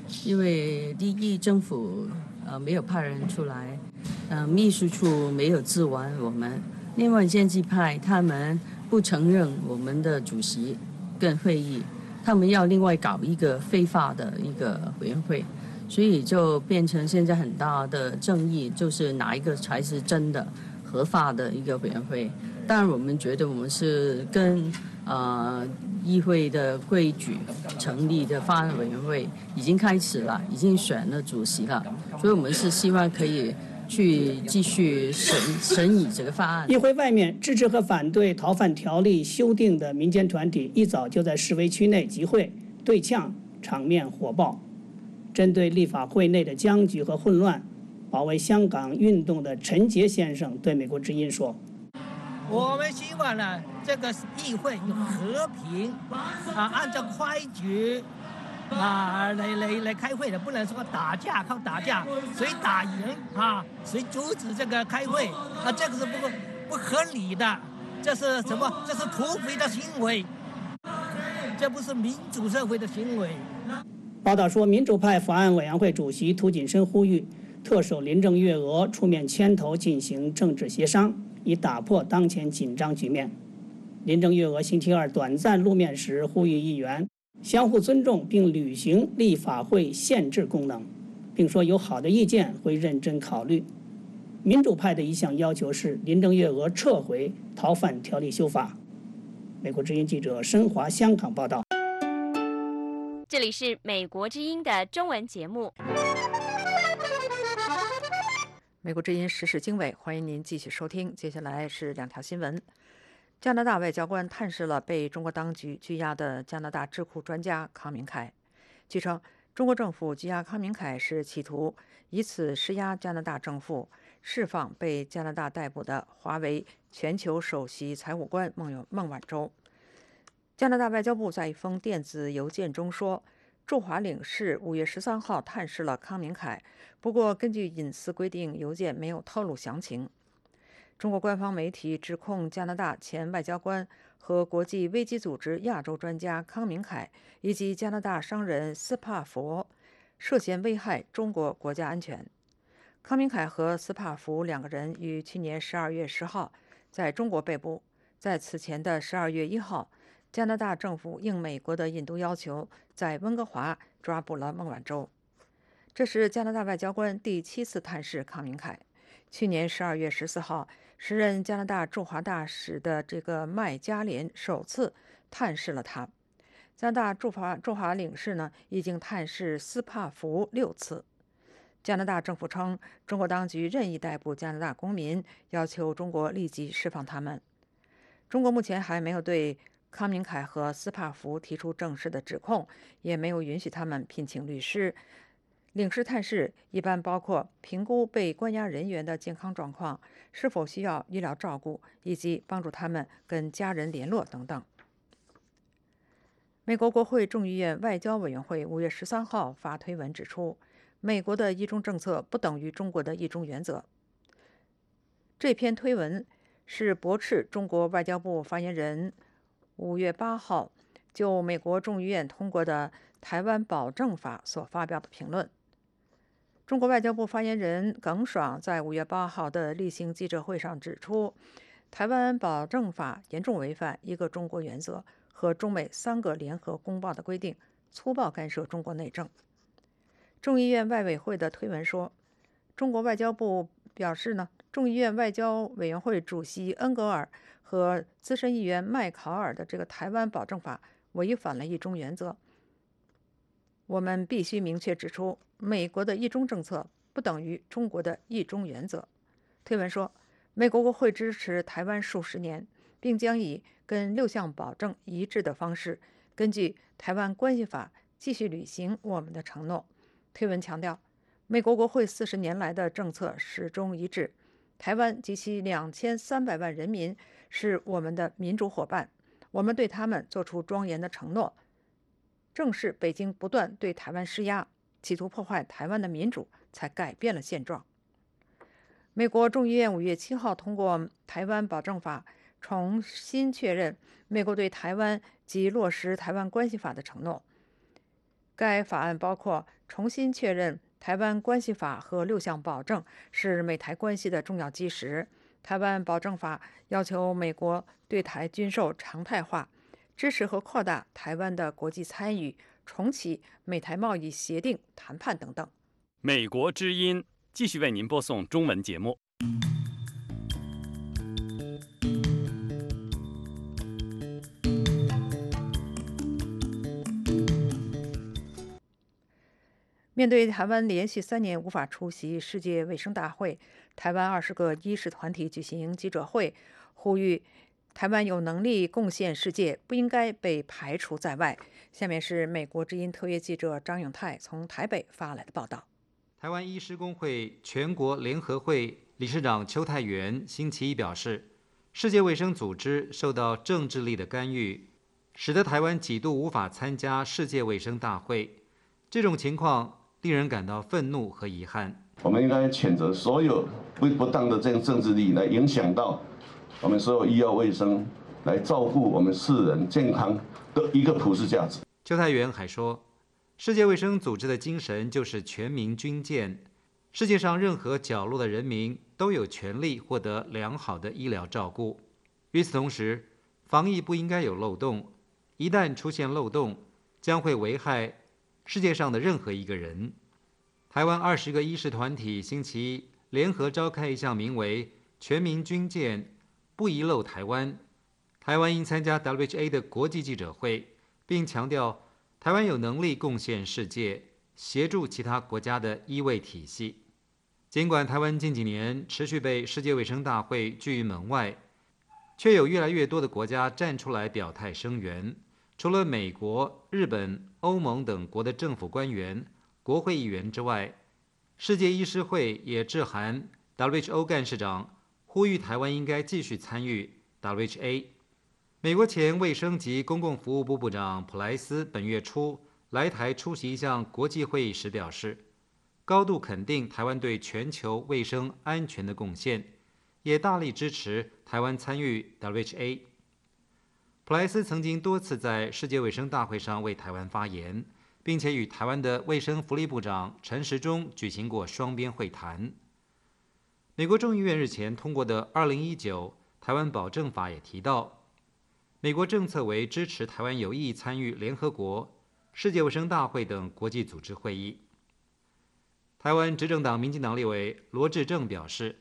因为第一政府没有派人出来，秘书处没有支援我们，另外建制派他们不承认我们的主席跟会议，他们要另外搞一个非法的一个委员会，所以就变成现在很大的争议，就是哪一个才是真的合法的一个委员会。当然我们觉得我们是跟议会的规矩成立的法案委员会已经开始了，已经选了主席了，所以我们是希望可以去继续审议这个法案。 议会外面支持和反对逃犯条例修订的民间团体一早就在示威区内集会对呛，场面火爆。针对立法会内的僵局和混乱，保卫香港运动的陈杰先生对美国之音说：“ 我们希望呢，这个议会有和平按照规矩来开会的，不能说打架，靠打架，谁打赢谁阻止这个开会这个是不合理的，这是什么？这是土匪的行为，这不是民主社会的行为。” 报道说，民主派法案委员会主席涂谨申呼吁特首林郑月娥出面牵头进行政治协商，以打破当前紧张局面。林郑月娥星期二短暂露面时呼吁议员相互尊重并履行立法会宪制功能，并说有好的意见会认真考虑。民主派的一项要求是林郑月娥撤回逃犯条例修法。美国之音记者申华香港报道。 这里是美国之音的中文节目。 美国之音时事经纬，欢迎您继续收听。接下来是两条新闻。加拿大外交官探视了被中国当局拘押的加拿大智库专家康明凯。据称，中国政府拘押康明凯是企图以此施压加拿大政府释放被加拿大逮捕的华为全球首席财务官孟晚舟。加拿大外交部在一封电子邮件中说，驻华领事5月13号探视了康明凯，不过根据隐私规定，邮件没有透露详情。中国官方媒体指控加拿大前外交官和国际危机组织亚洲专家康明凯以及加拿大商人斯帕弗涉嫌危害中国国家安全。康明凯和斯帕弗两个人于去年12月10号在中国被捕，在此前的12月1号，加拿大政府应美国的引渡要求，在温哥华抓捕了孟晚舟。这是加拿大外交官第7次探视康明凯。去年12月14号，时任加拿大驻华大使的这个麦加连首次探视了他。加拿大驻华领事呢，已经探视斯帕弗6次。加拿大政府称，中国当局任意逮捕加拿大公民，要求中国立即释放他们。中国目前还没有对康明凯和斯帕弗提出正式的指控，也没有允许他们聘请律师。领事探视一般包括评估被关押人员的健康状况，是否需要医疗照顾，以及帮助他们跟家人联络等等。美国国会众议院外交委员会5月13号发推文指出，美国的一中政策不等于中国的一中原则。这篇推文是驳斥中国外交部发言人5月8号就美国众议院通过的台湾保证法所发表的评论。中国外交部发言人耿爽在5月8号的例行记者会上指出，台湾保证法严重违反一个中国原则和中美3个联合公报的规定，粗暴干涉中国内政。众议院外委会的推文说，中国外交部表示呢，众议院外交委员会主席恩格尔和资深议员麦考尔的这个台湾保证法违反了一中原则。我们必须明确指出，美国的一中政策不等于中国的一中原则。推文说，美国国会支持台湾数十年，并将以跟6项保证一致的方式，根据台湾关系法继续履行我们的承诺。推文强调，美国国会40年来的政策始终一致，台湾及其2300万人民是我们的民主伙伴，我们对他们做出庄严的承诺。正是北京不断对台湾施压，企图破坏台湾的民主，才改变了现状。美国众议院5月7号通过台湾保证法，重新确认美国对台湾及落实台湾关系法的承诺。该法案包括重新确认台湾关系法和6项保证是美台关系的重要基石。台湾保证法要求美国对台军售常态化，支持和扩大台湾的国际参与，重启美台贸易协定谈判等等。 美国之音继续为您播送中文节目。 面对台湾连续3年无法出席世界卫生大会，台湾20个医师团体举行记者会，呼吁台湾有能力贡献世界，不应该被排除在外。下面是美国之音特约记者张永泰从台北发来的报道。 台湾医师公会全国联合会理事长邱泰源星期一表示，世界卫生组织受到政治力的干预，使得台湾几度无法参加世界卫生大会。这种情况令人感到愤怒和遗憾。 我们应该谴责所有不当的这种政治力来影响到我们所有医药卫生，来照顾我们世人健康的一个普世价值。 邱泰源还说，世界卫生组织的精神就是全民均健，世界上任何角落的人民都有权利获得良好的医疗照顾。与此同时，防疫不应该有漏洞，一旦出现漏洞，将会危害世界上的任何一个人。台湾20个医师团体星期一联合召开一项名为“全民均健，不遗漏台湾”。台湾应参加 WHA 的国际记者会，并强调台湾有能力贡献世界，协助其他国家的医卫体系。尽管台湾近几年持续被世界卫生大会拒于门外，却有越来越多的国家站出来表态声援。除了美国、日本、欧盟等国的政府官员、国会议员之外，世界医师会也致函 WHO 干事长，呼吁台湾应该继续参与 WHA。 美国前卫生及公共服务部部长普莱斯本月初来台出席一项国际会议时表示，高度肯定台湾对全球卫生安全的贡献，也大力支持台湾参与 WHA。普莱斯曾经多次在世界卫生大会上为台湾发言，并且与台湾的卫生福利部长陈时中举行过双边会谈。美国众议院日前通过的2019台湾保证法也提到，美国政策为支持台湾有意参与联合国、世界卫生大会等国际组织会议。台湾执政党民进党立委罗致政表示，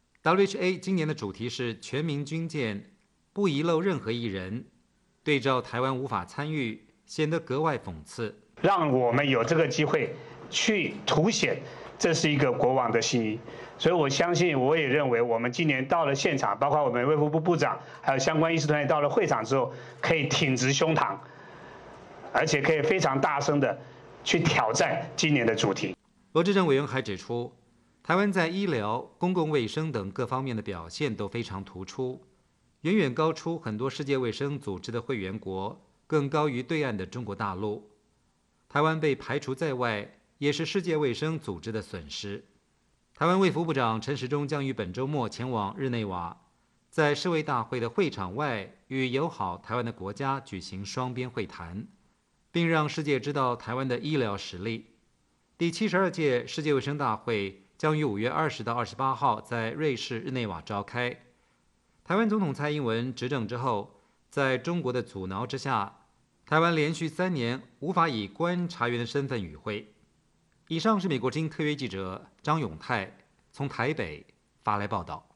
WHA 今年的主题是全民均健，不遗漏任何一人。对照台湾无法参与，显得格外讽刺。 让我们有这个机会去凸显，这是一个国王的心意。所以我相信，我也认为，我们今年到了现场，包括我们卫福部部长，还有相关医师团体到了会场之后，可以挺直胸膛，而且可以非常大声的去挑战今年的主题。 罗致政委员还指出，台湾在医疗、公共卫生等各方面的表现都非常突出，远远高出很多世界卫生组织的会员国，更高于对岸的中国大陆。台湾被排除在外，也是世界卫生组织的损失。台湾卫福部长陈时中将于本周末前往日内瓦，在世卫大会的会场外与友好台湾的国家举行双边会谈，并让世界知道台湾的医疗实力。第72届世界卫生大会将于5月20到28号在瑞士日内瓦召开。台湾总统蔡英文执政之后，在中国的阻挠之下，台湾连续3年无法以观察员的身份与会。以上是美国之音特约记者张永泰从台北发来报道。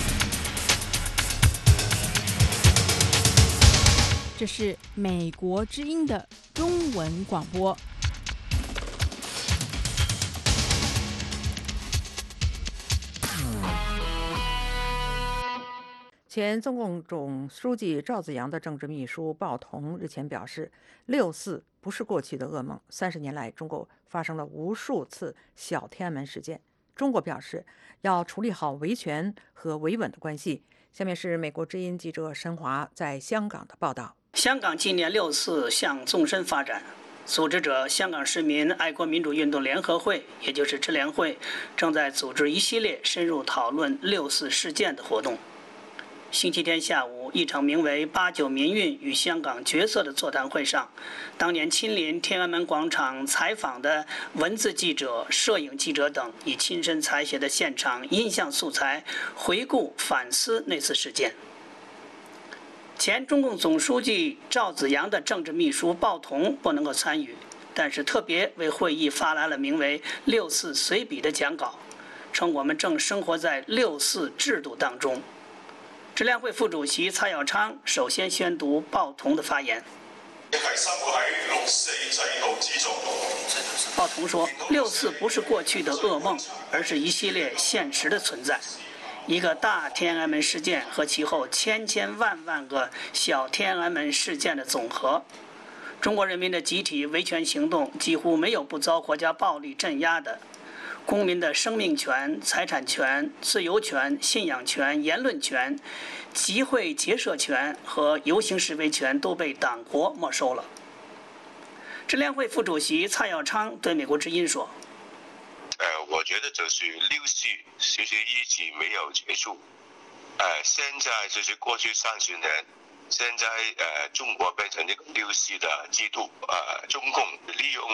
这是美国之音的中文广播。 前中共总书记赵紫阳的政治秘书鲍同日前表示，6·4不是过去的噩梦。30年来，中国发生了无数次小天安门事件。中国表示要处理好维权和维稳的关系。下面是美国之音记者申华在香港的报道。 香港今年6·4向纵深发展，组织者香港市民爱国民主运动联合会，也就是支联会，正在组织一系列深入讨论6·4事件的活动。 星期天下午，一场名为“89民运与香港角色”的座谈会上，当年亲临天安门广场采访的文字记者、摄影记者等，以亲身采写的现场音像素材回顾反思那次事件。前中共总书记赵紫阳的政治秘书鲍同不能够参与，但是特别为会议发来了名为“六四随笔”的讲稿，称我们正生活在六四制度当中。支联会副主席蔡耀昌首先宣读鲍同的发言。鲍同说，六四不是过去的噩梦，而是一系列现实的存在，一个大天安门事件和其后千千万万个小天安门事件的总和。中国人民的集体维权行动几乎没有不遭国家暴力镇压的。公民的生命权、财产权、自由权、信仰权、言论权、集会结社权和游行示威权都被党国没收了。支联会副主席蔡耀昌对美国之音说：“ 我觉得就是六四其实一直没有结束，现在就是过去30年。”现在中国变成一个六四的制度，中共利用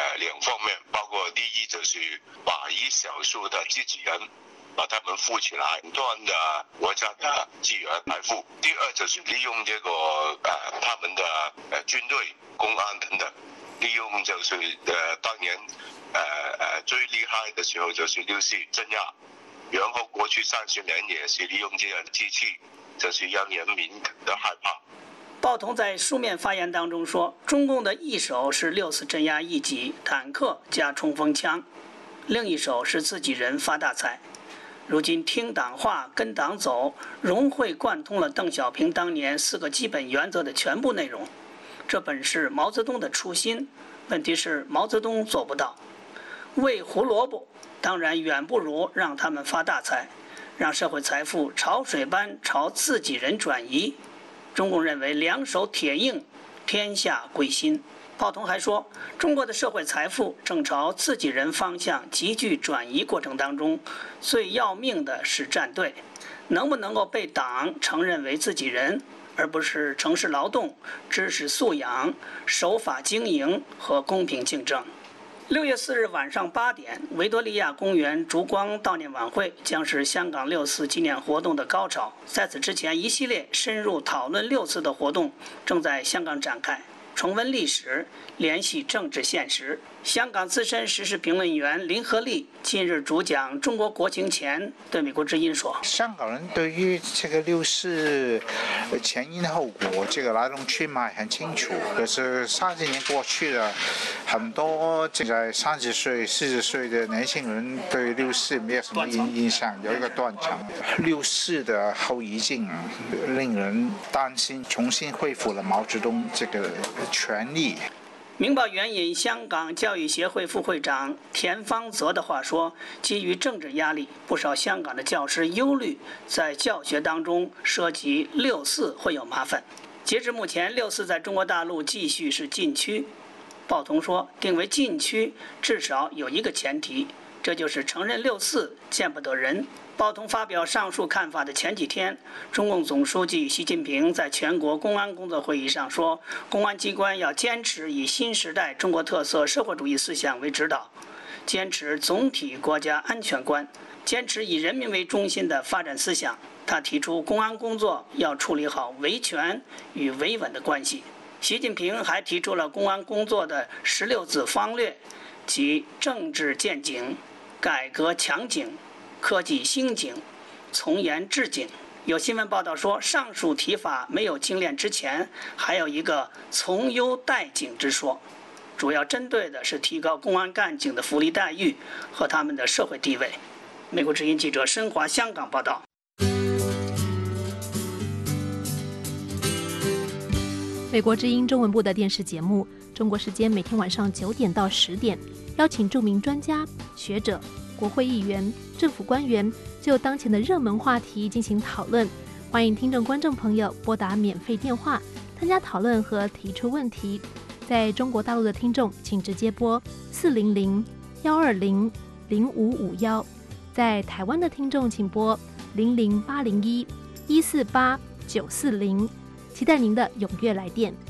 2方面，包括第一就是把一少数的自己人把他们富起来，断的国家的资源财富；第二就是利用这个他们的军队、公安等等，利用就是当年最厉害的时候就是六四镇压，然后过去30年也是利用这样的机器。就是让人民感到害怕。 鲍同在书面发言当中说，中共的一手是6次镇压一级坦克加冲锋枪，另一手是自己人发大财。如今听党话跟党走，融会贯通了邓小平当年4个基本原则的全部内容，这本是毛泽东的初心，问题是毛泽东做不到。喂胡萝卜当然远不如让他们发大财，让社会财富潮水般朝自己人转移。中共认为2手铁硬，天下归心。鲍同还说，中国的社会财富正朝自己人方向急剧转移过程当中，最要命的是站队，能不能够被党承认为自己人，而不是城市劳动、知识素养、守法经营和公平竞争。6月4日晚上8点，维多利亚公园烛光悼念晚会将是香港6四纪念活动的高潮。在此之前，一系列深入讨论6四的活动正在香港展开，重温历史，联系政治现实。香港资深时事评论员林和利近日主讲中国国情前对美国之音说：“ 香港人对于这个6四前因后果这个来龙去脉很清楚，可是30年过去了，很多现在30岁、40岁的年轻人对6四没有什么印象，有一个断层。6四的后遗症令人担心，重新恢复了毛泽东这个权力。” 明报援引香港教育协会副会长田方泽的话说，基于政治压力，不少香港的教师忧虑在教学当中涉及6四会有麻烦。截至目前，6四在中国大陆继续是禁区。鲍同说，定为禁区至少有一个前提，这就是承认6四见不得人。鲍同发表上述看法的前几天，中共总书记习近平在全国公安工作会议上说，公安机关要坚持以新时代中国特色社会主义思想为指导，坚持总体国家安全观，坚持以人民为中心的发展思想。他提出，公安工作要处理好维权与维稳的关系。习近平还提出了公安工作的16字方略，即政治见警、改革强警、科技兴警、从严治警。有新闻报道说，上述提法没有精炼之前，还有一个从优待警之说，主要针对的是提高公安干警的福利待遇和他们的社会地位。美国之音记者申华香港报道。 美国之音中文部的电视节目，中国时间每天晚上9点到10点，邀请著名专家、学者、国会议员、政府官员就当前的热门话题进行讨论。欢迎听众观众朋友拨打免费电话参加讨论和提出问题。在中国大陆的听众请直接拨400-120-0551，在台湾的听众请拨00801 148-940，期待您的踊跃来电。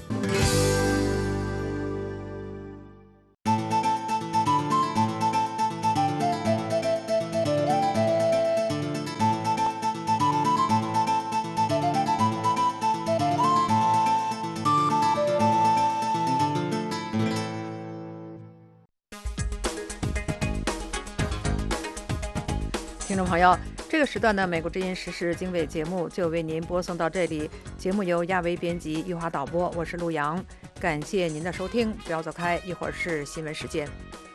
听众朋友，这个时段的美国之音时事经纬节目就为您播送到这里。节目由亚维编辑，玉华导播，我是陆阳。感谢您的收听，不要走开，一会儿是新闻时间。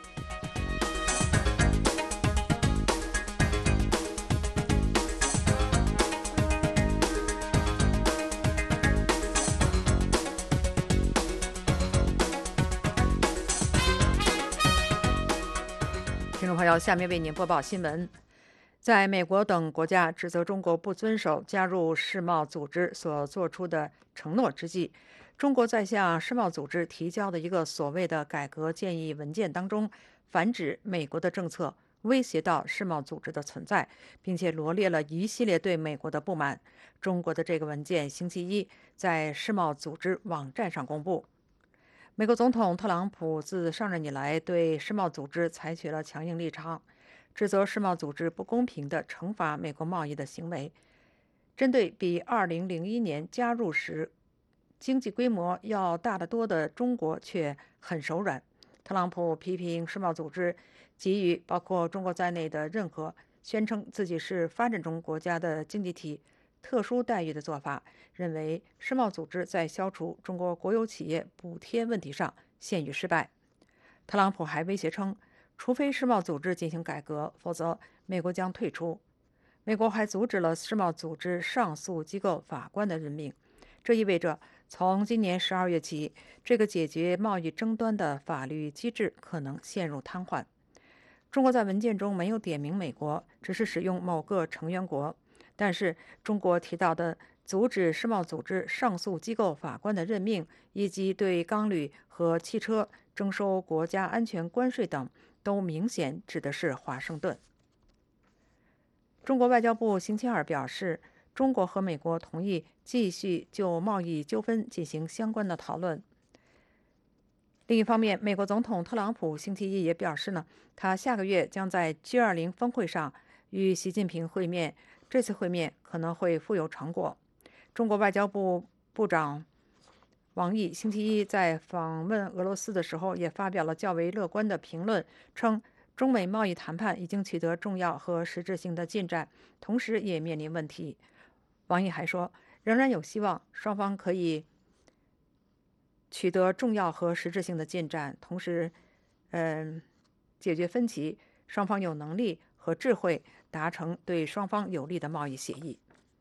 听众朋友，下面为您播报新闻。在美国等国家指责中国不遵守加入世贸组织所做出的承诺之际，中国在向世贸组织提交的一个所谓的改革建议文件当中，反指美国的政策威胁到世贸组织的存在，并且罗列了一系列对美国的不满。中国的这个文件星期一在世贸组织网站上公布。美国总统特朗普自上任以来对世贸组织采取了强硬立场，指责世贸组织不公平地惩罚美国贸易的行为。针对比2001年加入时经济规模要大得多的中国却很手软，特朗普批评世贸组织给予包括中国在内的任何宣称自己是发展中国家的经济体特殊待遇的做法，认为世贸组织在消除中国国有企业补贴问题上陷于失败。特朗普还威胁称，除非世贸组织进行改革，否则美国将退出。美国还阻止了世贸组织上诉机构法官的任命，这意味着从今年12月起，这个解决贸易争端的法律机制可能陷入瘫痪。中国在文件中没有点名美国，只是使用某个成员国，但是中国提到的阻止世贸组织上诉机构法官的任命，以及对钢铝和汽车征收国家安全关税等，都明显指的是华盛顿。中国外交部星期二表示，中国和美国同意继续就贸易纠纷进行相关的讨论。另一方面，美国总统特朗普星期一也表示他下个月将在 G20 峰会上与习近平会面，这次会面可能会富有成果。中国外交部部长王毅星期一在访问俄罗斯的时候也发表了较为乐观的评论，称中美贸易谈判已经取得重要和实质性的进展，同时也面临问题。王毅还说，仍然有希望双方可以取得重要和实质性的进展，同时解决分歧，双方有能力和智慧达成对双方有利的贸易协议。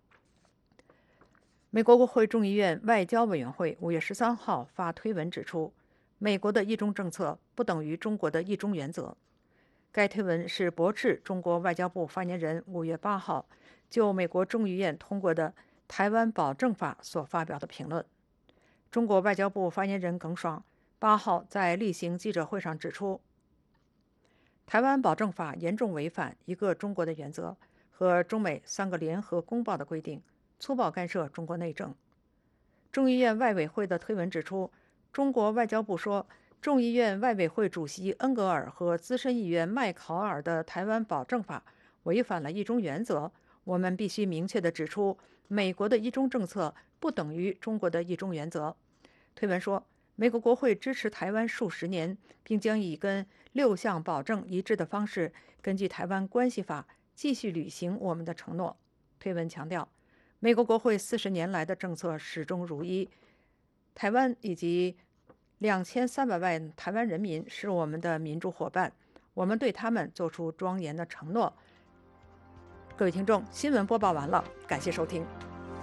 美国国会众议院外交委员会5月13号发推文指出，美国的一中政策不等于中国的一中原则。该推文是驳斥中国外交部发言人5月8号就美国众议院通过的《台湾保证法》所发表的评论。中国外交部发言人耿爽8号在例行记者会上指出，台湾保证法严重违反一个中国的原则和中美3个联合公报的规定，粗暴干涉中国内政。众议院外委会的推文指出，中国外交部说，众议院外委会主席恩格尔和资深议员麦考尔的台湾保证法违反了一中原则。我们必须明确地指出，美国的一中政策不等于中国的一中原则。推文说，美国国会支持台湾数十年，并将以跟6项保证一致的方式，根据台湾关系法继续履行我们的承诺。推文强调，美国国会40年来的政策始终如一，台湾以及2300万台湾人民是我们的民主伙伴，我们对他们做出庄严的承诺。各位听众，新闻播报完了，感谢收听。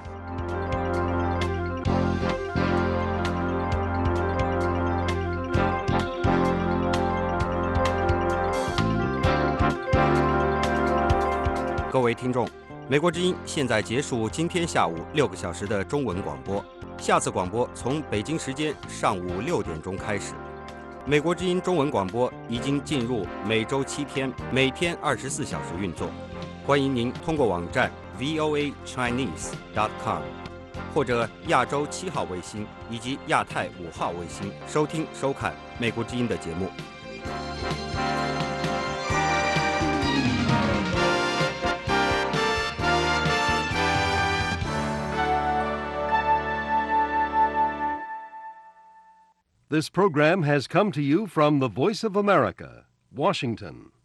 各位听众，美国之音现在结束今天下午6个小时的中文广播，下次广播从北京时间上午6点钟开始。美国之音中文广播已经进入每周7天，每天24小时运作。欢迎您通过网站 voachinese.com， 或者亚洲7号卫星以及亚太5号卫星收听收看美国之音的节目。 This program has come to you from the Voice of America, Washington.